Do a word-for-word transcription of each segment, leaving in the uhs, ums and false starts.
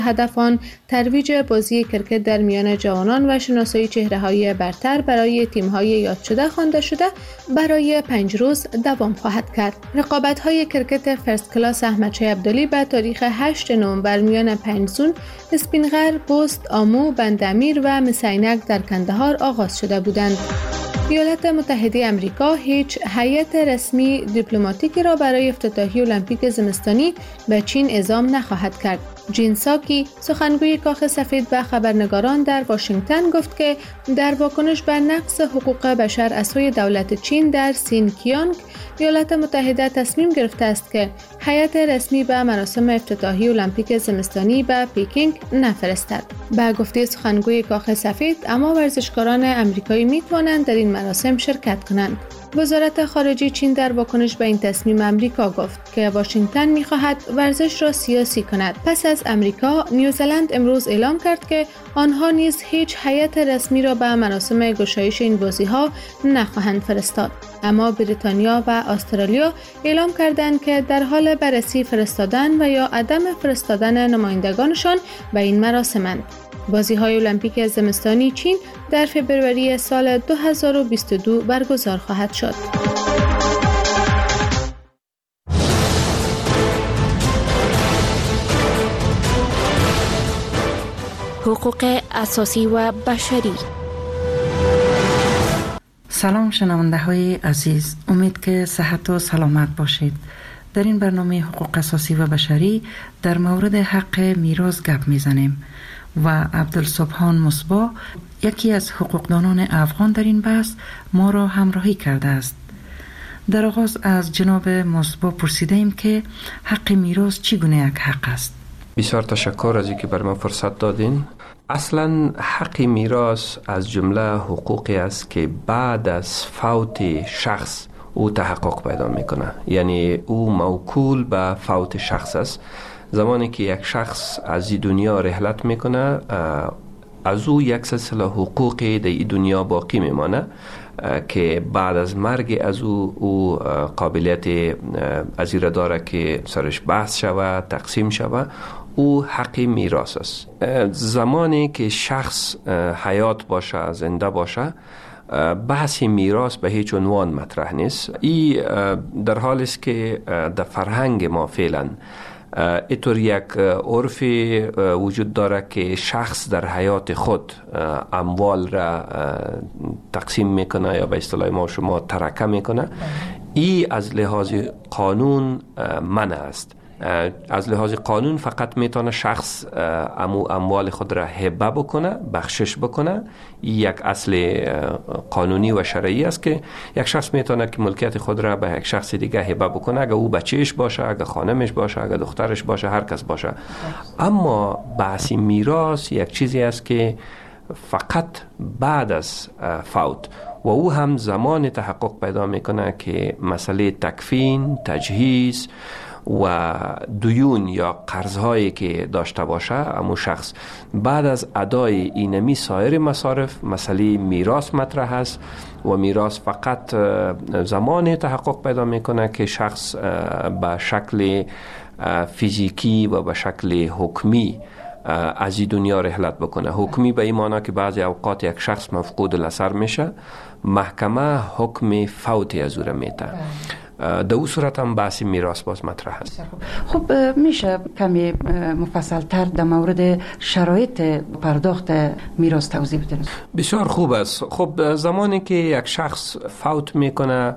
هدف آن ترویج بازی کرکت در میان جوانان و شناسایی چهره‌های برتر برای تیم‌های یاد شده خوانده شده برای پنج روز دوام خواهد کرد. رقابت‌های کرکت فرست کلاس احمد شاه ابدالی به تاریخ هشت نوامبر میان پنج زون، اسپینغر، بست، آمو، بندامیر و مسینک در کندهار آغاز شده بودند. ایالات متحده آمریکا هیچ هیئت رسمی دیپلماتیکی را برای افتتاحیه المپیک زمستانی به چین اعزام نخواهد کرد. جین ساکی، سخنگوی کاخ سفید، به خبرنگاران در واشنگتن گفت که در واکنش به نقض حقوق بشر از سوی دولت چین در سینکیانگ، ایالات متحده تصمیم گرفته است که هیئت رسمی به مراسم افتتاحیه المپیک زمستانی به پکینگ نفرستد. به گفته سخنگوی کاخ سفید، اما ورزشکاران آمریکایی می توانند در این مراسم شرکت کنند. وزارت خارجه چین در واکنش به این تصمیم آمریکا گفت که واشنگتن می‌خواهد ورزش را سیاسی کند. پس از آمریکا، نیوزلند امروز اعلام کرد که آنها نیز هیچ هیئت رسمی را به مراسم گشایش این بازی‌ها نخواهند فرستاد. اما بریتانیا و استرالیا اعلام کردند که در حال بررسی فرستادن و یا عدم فرستادن نمایندگانشان به این مراسم‌اند. بازی‌های المپیک زمستانی چین در فوریه سال دو هزار و بیست و دو برگزار خواهد شد. حقوق اساسی و بشری. سلام شنونده های عزیز، امید که صحت و سلامت باشید. در این برنامه حقوق اساسی و بشری در مورد حق میراث گپ میزنیم و عبدالسبحان مصباح، یکی از حقوقدانان افغان در این بحث، ما را همراهی کرده است. در آغاز از جناب مصباح پرسیده ایم که حق میراث چگونه یک حق است؟ بسیار تشکر از اینکه بر من فرصت دادین. اصلا حق میراث از جمله حقوقی است که بعد از فوت شخص او تحقق پیدا میکنه، یعنی او موکول به فوت شخص است. زمانی که یک شخص از این دنیا رحلت میکنه، از او یک سلسله حقوقی در این دنیا باقی میمانه که بعد از مرگ از او او قابلیت از این داره که سرش بحث شود، تقسیم شود. او حق میراث است. زمانی که شخص حیات باشه، زنده باشه، بحث میراث به هیچ عنوان مطرح نیست. این در حالی است که در فرهنگ ما فعلا اینطور یک عرف وجود داره که شخص در حیات خود اموال را تقسیم میکنه یا به اصطلاح ما شما ترکه میکنه. این از لحاظ قانون منع است. از لحاظ قانون فقط میتونه شخص امو اموال خود را هبه بکنه، بخشش بکنه. یک اصل قانونی و شرعی است که یک شخص میتونه که ملکیت خود را به یک شخص دیگه هبه بکنه، اگه او بچهش باشه، اگه خانمش باشه، اگه دخترش باشه، هر کس باشه. اما بحث میراث یک چیزی است که فقط بعد از فوت و او هم زمان تحقق پیدا میکنه که مسئله تکفین، تجهیز و دیون یا قرضهایی که داشته باشه امو شخص بعد از ادای اینمی سایر مصارف مسئله میراث مطرح است و میراث فقط زمان تحقق پیدا میکنه که شخص به شکل فیزیکی و به شکل حکمی از این دنیا رحلت بکنه. حکمی به این معنی که بعضی اوقات یک شخص مفقود الاثر میشه، محکمه حکم فوتی از او را میده. در او صورت هم بحث میراث باز مطرح است. خب میشه کمی مفصل تر در مورد شرایط پرداخت میراث توضیح بدید؟ بسیار خوب است. خب زمانی که یک شخص فوت میکنه،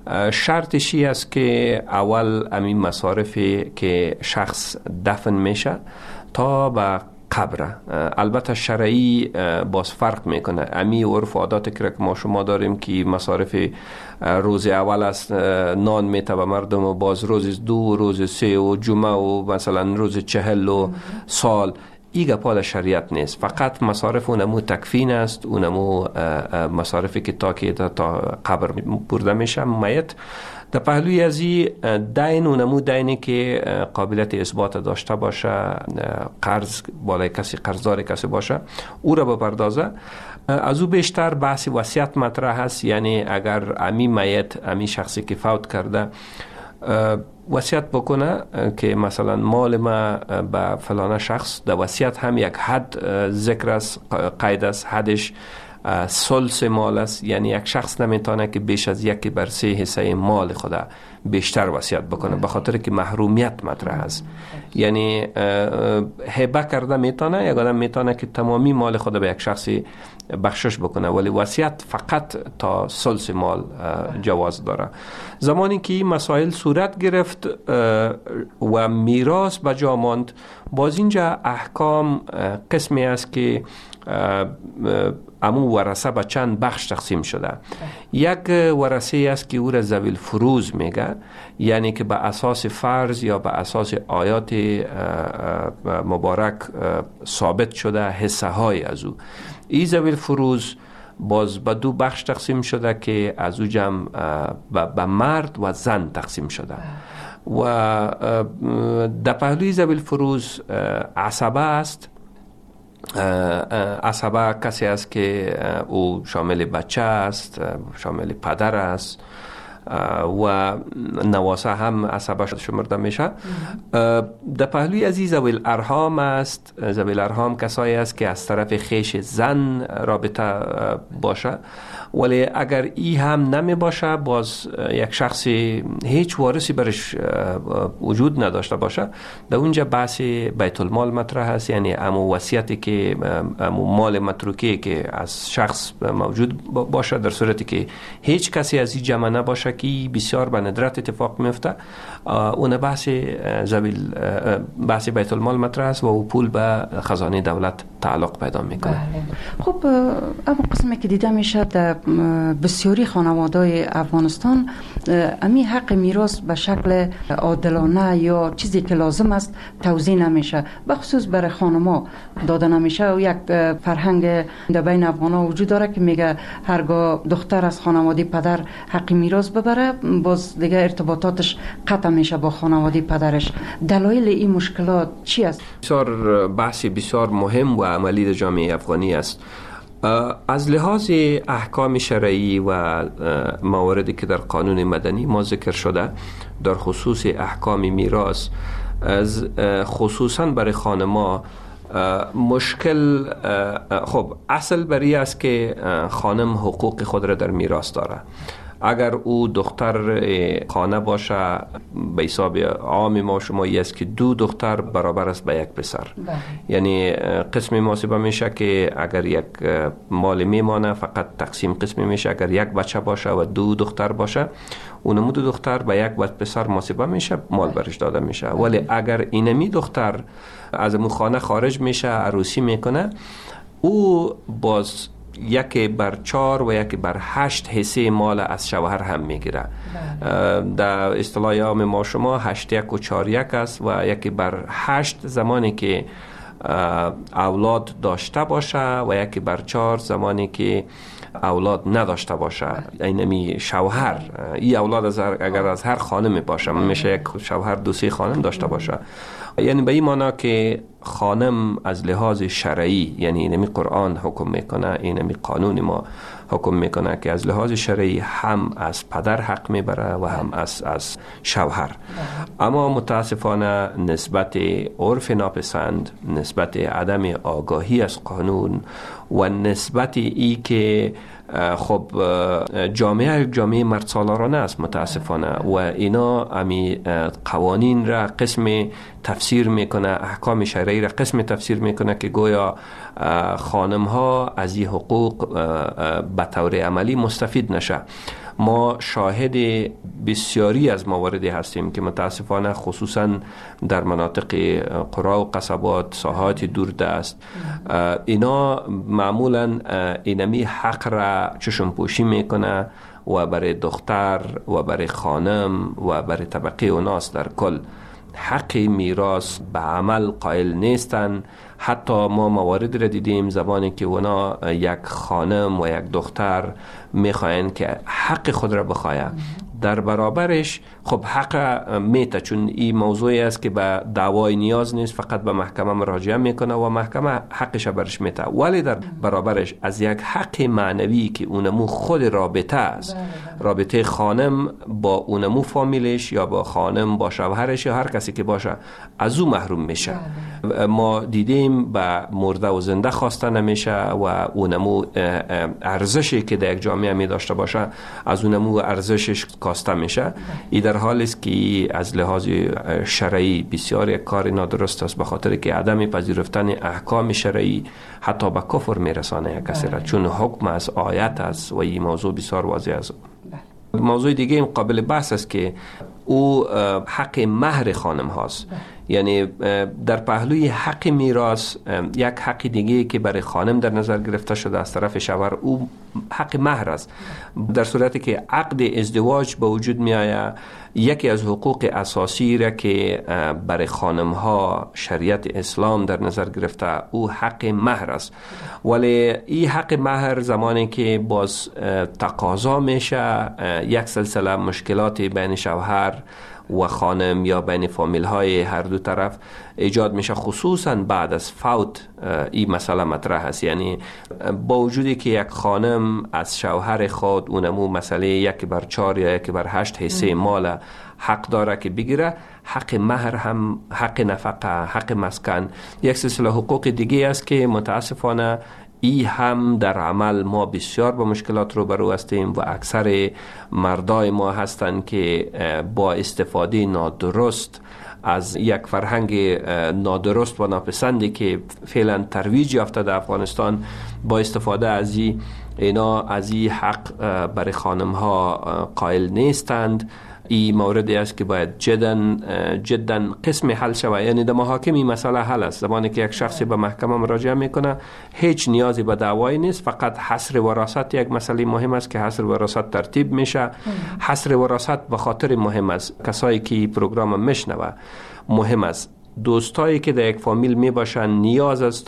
شرطشی است که اول همین مصارفی که شخص دفن میشه تا به قبر، البته شرعی باز فرق میکنه. امی عرف عادات که ما شما داریم که مصارف روز اول است نان میته به مردم و باز روز دو، روز سه و جمعه و مثلا روز چهل و سال، ایگه پا شریعت نیست. فقط مصارف اونمو تکفین است، اونمو مصارفی که تا که تا قبر برده میشه میت. در پهلوی از این دین اونمو دینی که قابلیت اثبات داشته باشه، قرض بالای کسی، قرضدار کسی باشه، او را بپردازه. از او بیشتر بحث وصیت مطرح هست، یعنی اگر امی میت، امی شخصی که فوت کرده وصیت بکنه که مثلا مال ما به فلان شخص، در وصیت هم یک حد ذکر است، قید است، حدش ثلث مال است. یعنی یک شخص نمیتونه که بیش از یکی بر سه حصه مال خود بیشتر وصیت بکنه، به خاطر که محرومیت مطرح است. یعنی هبه کرده میتونه، یک آدم میتونه که تمامی مال خود به یک شخصی بخشش بکنه، ولی وصیت فقط تا ثلث مال جواز داره. زمانی که این مسائل صورت گرفت و میراث به جا ماند، باز اینجا احکام قسمی است که امو ورثه به چند بخش تقسیم شده. یک ورثه است که او را ذوی الفروض میگه، یعنی که به اساس فرض یا به اساس آیات مبارک ثابت شده حصه های از او. این ذوی الفروض باز به دو بخش تقسیم شده که از او جمع به مرد و زن تقسیم شده. و در پهلوی ذوی الفروض عصبه است. عصبه کسی است که او شامل بچه است، شامل پدر است و نواسه هم عصبه شمرده میشه. در پهلوی از ذوی الارحام است. ذوی الارحام کسایی است که از طرف خیش زن رابطه باشه، ولی اگر ای هم نمی باشه، باز یک شخصی هیچ وارثی برش وجود نداشته باشه، در اونجا بحث بیت المال مطرح است. یعنی امو وصیتی که امو مال متروکی که از شخص موجود باشه، در صورتی که هیچ کسی از این جمع نباشه که بسیار به ندرت اتفاق میفته، اون بحث زویل بحث بیت المال مطرح است و او پول به خزانه دولت تعلق پیدا میکنه. بله. خب اما قسمی که دیده میشه در بسیاری خانواده‌های افغانستان امی حق میراث به شکل عادلانه یا چیزی که لازم است توزیع نمیشه، به خصوص برای خانم‌ها داده نمیشه. و یک فرهنگ در بین افغان‌ها وجود داره که میگه هرگاه دختر از خانواده پدر حق میراث ببره، باز دیگه ارتباطاتش قطع میشه با خانواده پدرش. دلایل این مشکلات چی است؟ بسیار بحث بسیار مهم و عملی در جامعه افغانی است. از لحاظ احکام شرعی و مواردی که در قانون مدنی ما ذکر شده در خصوص احکام میراث، از خصوصا برای خانما مشکل، خب اصل بری است که خانم حقوق خود را در میراث داره. اگر او دختر خانه باشه، به حساب عام ما شمایی است که دو دختر برابر است به یک پسر. بله. یعنی قسمی محاسبه میشه که اگر یک مال میمانه فقط تقسیم قسمی میشه. اگر یک بچه باشه و دو دختر باشه، اونمو دو دختر به یک پسر محاسبه میشه، مال برش داده میشه. ولی اگر اینمی دختر از امو خانه خارج میشه، عروسی میکنه، او باز یکی بر چار و یکی بر هشت حصه مال از شوهر هم میگیره. در اصطلاح عام ما شما هشت یک و چار یک است و یکی بر هشت زمانی که اولاد داشته باشه و یکی بر چار زمانی که اولاد نداشته باشه. اینمی شوهر، این اولاد از اگر از هر خانم باشه، میشه یک شوهر دو سه خانم داشته باشه. یعنی به این معنی که خانم از لحاظ شرعی، یعنی اینمی قرآن حکم میکنه، اینمی قانون ما حکم میکنه که از لحاظ شرعی هم از پدر حق میبره و هم از از شوهر. اما متاسفانه نسبت عرف ناپسند، نسبت عدم آگاهی از قانون و نسبت ای که خب جامعه جامعه مرد سالارانه است متاسفانه، و اینا امی قوانین را قسم تفسیر میکنه، احکام شرعی را قسم تفسیر میکنه که گویا خانم ها از این حقوق به طور عملی مستفید نشه. ما شاهد بسیاری از مواردی هستیم که متاسفانه خصوصا در مناطق قرا و قصبات، ساحات دوردست، اینا معمولا اینمی حق را چشم پوشی میکنه و برای دختر و برای خانم و برای طبقه و ناس در کل حق میراث به عمل قائل نیستن. حتی ما موارد را دیدیم زمانی که اونا یک خانم و یک دختر میخواین که حق خود را بخواین، در برابرش خب حق میته، چون این موضوعی است که به دعوای نیاز نیست، فقط به محکمه مراجعه میکنه و محکمه حقش برش میته، ولی در برابرش از یک حق معنوی که اونمو خود رابطه است، رابطه خانم با اونمو فامیلش یا با خانم با شوهرش یا هر کسی که باشه، از او محروم میشه. ما دیدیم به مرده و زنده خواسته نمیشه و اونمو ارزشی که در یک جامعه می داشته باشه از اونمو ارزشش کاسته میشه. این در حالی است که از لحاظ شرعی بسیار یک کار نادرست است، به خاطر که عدم پذیرفتن احکام شرعی حتی به کفر میرسانه یک کسی را، چون حکم از آیت است و این موضوع بسیار واضح است. موضوع دیگه این قابل بحث است که او حق مهر خانم هاست. یعنی در پهلوی حق میراث یک حق دیگه که برای خانم در نظر گرفته شده از طرف شوهر، او حق مهر است. در صورتی که عقد ازدواج به وجود می آید، یکی از حقوق اساسی را که برای خانم ها شریعت اسلام در نظر گرفته او حق مهر است. ولی این حق مهر زمانی که باز تقاضا میشه، یک سلسله مشکلات بین شوهر و خانم یا بین فامیل های هر دو طرف ایجاد میشه، خصوصا بعد از فوت این مسئله مطرح است. یعنی با وجودی که یک خانم از شوهر خود اونمو مسئله یک بر چار یا یک بر هشت حصه مال حق داره که بگیره، حق مهر هم، حق نفقه، حق مسکن، یک سلسله حقوق دیگه است که متاسفانه ای هم در عمل ما بسیار با مشکلات رو برو هستیم و اکثر مردای ما هستند که با استفاده نادرست از یک فرهنگ نادرست و ناپسندی که فعلا ترویج یافته در افغانستان، با استفاده از این اینا از این حق برای خانم ها قائل نیستند. این موردی است که باید جدا جدا قسم حل شود. یعنی در محاکم این مسئله حل است. زمانی که یک شخصی به محکمه مراجعه میکنه هیچ نیازی به دعوایی نیست، فقط حصر وراثت یک مسئله مهم است که حصر وراثت ترتیب میشه. حصر وراثت به خاطر مهم است، کسایی که پروگرام میشنوه مهم است، دوستایی که در یک فامیل می باشن نیاز است